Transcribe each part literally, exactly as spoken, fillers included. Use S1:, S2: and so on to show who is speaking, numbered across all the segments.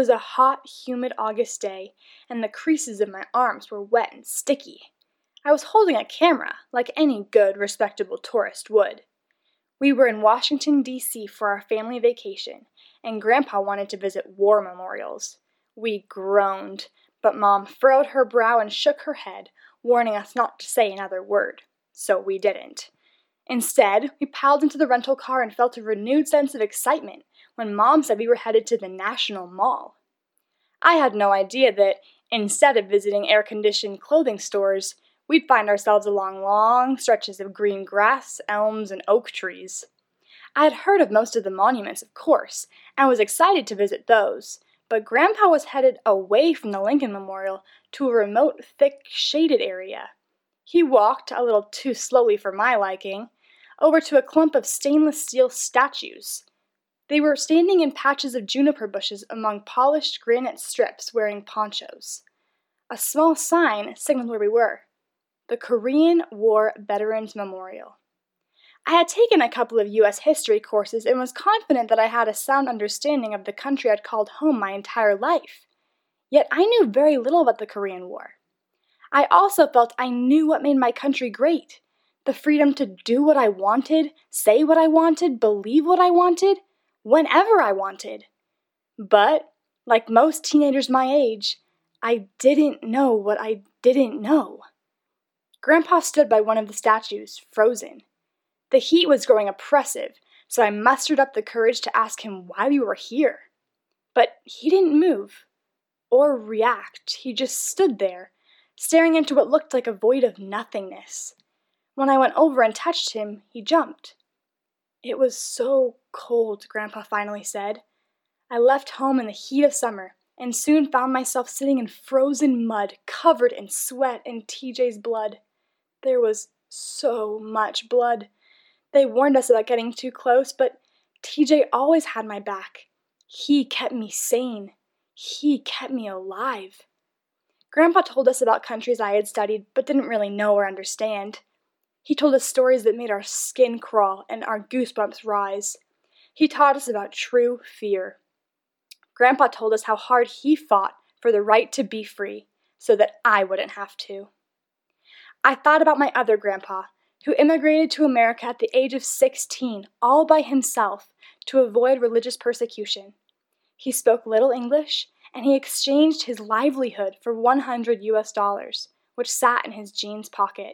S1: was a hot, humid August day, and the creases of my arms were wet and sticky. I was holding a camera, like any good, respectable tourist would. We were in Washington, D C for our family vacation, and Grandpa wanted to visit war memorials. We groaned, but Mom furrowed her brow and shook her head, warning us not to say another word. So we didn't. Instead, we piled into the rental car and felt a renewed sense of excitement when Mom said we were headed to the National Mall. I had no idea that, instead of visiting air-conditioned clothing stores, we'd find ourselves along long stretches of green grass, elms, and oak trees. I had heard of most of the monuments, of course, and was excited to visit those, but Grandpa was headed away from the Lincoln Memorial to a remote, thick, shaded area. He walked, a little too slowly for my liking, over to a clump of stainless steel statues. They were standing in patches of juniper bushes among polished granite strips wearing ponchos. A small sign signaled where we were: the Korean War Veterans Memorial. I had taken a couple of U S history courses and was confident that I had a sound understanding of the country I'd called home my entire life. Yet I knew very little about the Korean War. I also felt I knew what made my country great: the freedom to do what I wanted, say what I wanted, believe what I wanted, whenever I wanted. But, like most teenagers my age, I didn't know what I didn't know. Grandpa stood by one of the statues, frozen. The heat was growing oppressive, so I mustered up the courage to ask him why we were here. But he didn't move or react. He just stood there, staring into what looked like a void of nothingness. When I went over and touched him, he jumped. "It was so cold," Grandpa finally said. "I left home in the heat of summer, and soon found myself sitting in frozen mud, covered in sweat and T J's blood. There was so much blood. They warned us about getting too close, but T J always had my back. He kept me sane. He kept me alive." Grandpa told us about countries I had studied but didn't really know or understand. He told us stories that made our skin crawl and our goosebumps rise. He taught us about true fear. Grandpa told us how hard he fought for the right to be free so that I wouldn't have to. I thought about my other grandpa, who immigrated to America at the age of sixteen, all by himself, to avoid religious persecution. He spoke little English, and he exchanged his livelihood for one hundred U S dollars, which sat in his jeans pocket.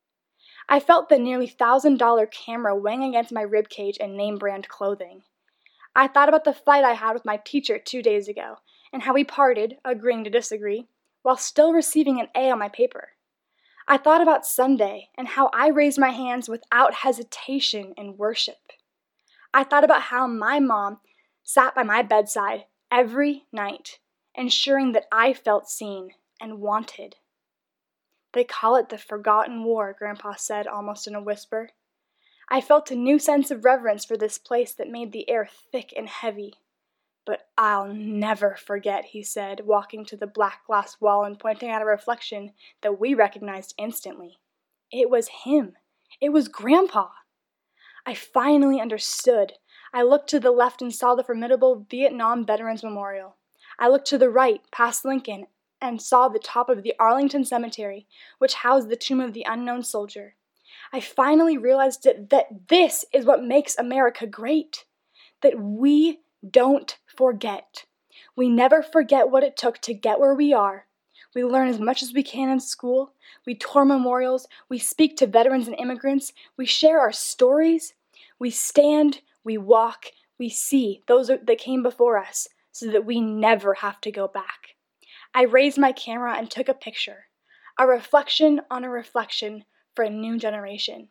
S1: I felt the nearly one thousand dollars camera weighing against my ribcage and name-brand clothing. I thought about the fight I had with my teacher two days ago, and how we parted, agreeing to disagree, while still receiving an A on my paper. I thought about Sunday, and how I raised my hands without hesitation in worship. I thought about how my mom sat by my bedside every night, ensuring that I felt seen and wanted. "They call it the Forgotten War," Grandpa said almost in a whisper. I felt a new sense of reverence for this place that made the air thick and heavy. "But I'll never forget," he said, walking to the black glass wall and pointing at a reflection that we recognized instantly. It was him. It was Grandpa. I finally understood. I looked to the left and saw the formidable Vietnam Veterans Memorial. I looked to the right, past Lincoln, and saw the top of the Arlington Cemetery, which housed the tomb of the unknown soldier. I finally realized that, that this is what makes America great. That we don't forget. We never forget what it took to get where we are. We learn as much as we can in school. We tour memorials. We speak to veterans and immigrants. We share our stories. We stand, we walk, we see those that came before us so that we never have to go back. I raised my camera and took a picture, a reflection on a reflection for a new generation.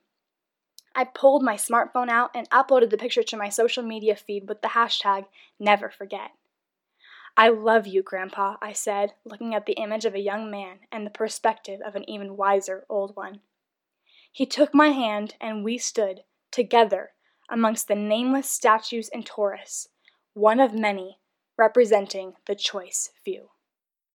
S1: I pulled my smartphone out and uploaded the picture to my social media feed with the hashtag NeverForget. "I love you, Grandpa," I said, looking at the image of a young man and the perspective of an even wiser old one. He took my hand and we stood, together, amongst the nameless statues in Taurus, one of many representing the choice few.